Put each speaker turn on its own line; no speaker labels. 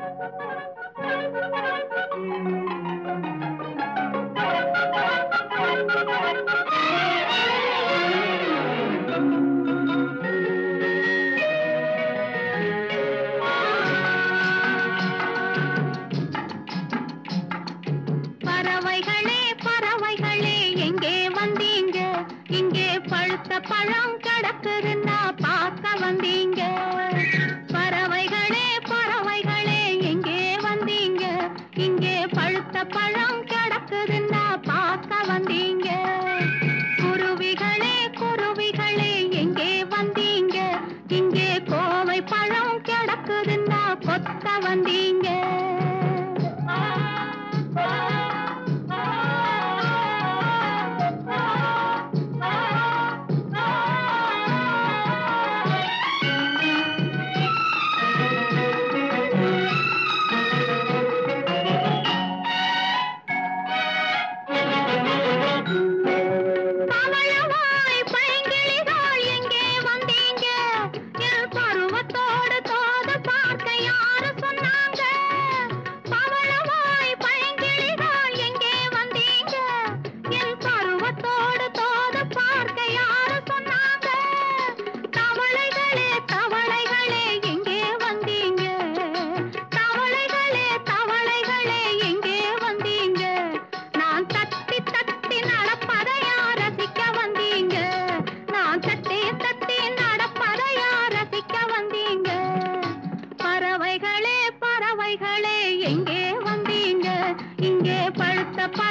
பறவைகளே பறவைகளே எங்கே வந்தீங்க? இங்கே பழுத்த பழம் கிடக்குதுன்னா பார்க்க வந்தீங்க. பறவைகளே பறவைகளே எங்கே வந்தீங்க? இங்கே பழுத்த பழம் கிடக்குதுன்னா பார்க்க வந்தீங்க. குருவிகளே குருவிகளே எங்கே வந்தீங்க? இங்கே கோவை பழம் கிடக்குதுன்னா கொத்த வந்தீங்க. பறவைகளே பறவைகளே எங்கே வந்தீங்க? இங்கே பழுத்த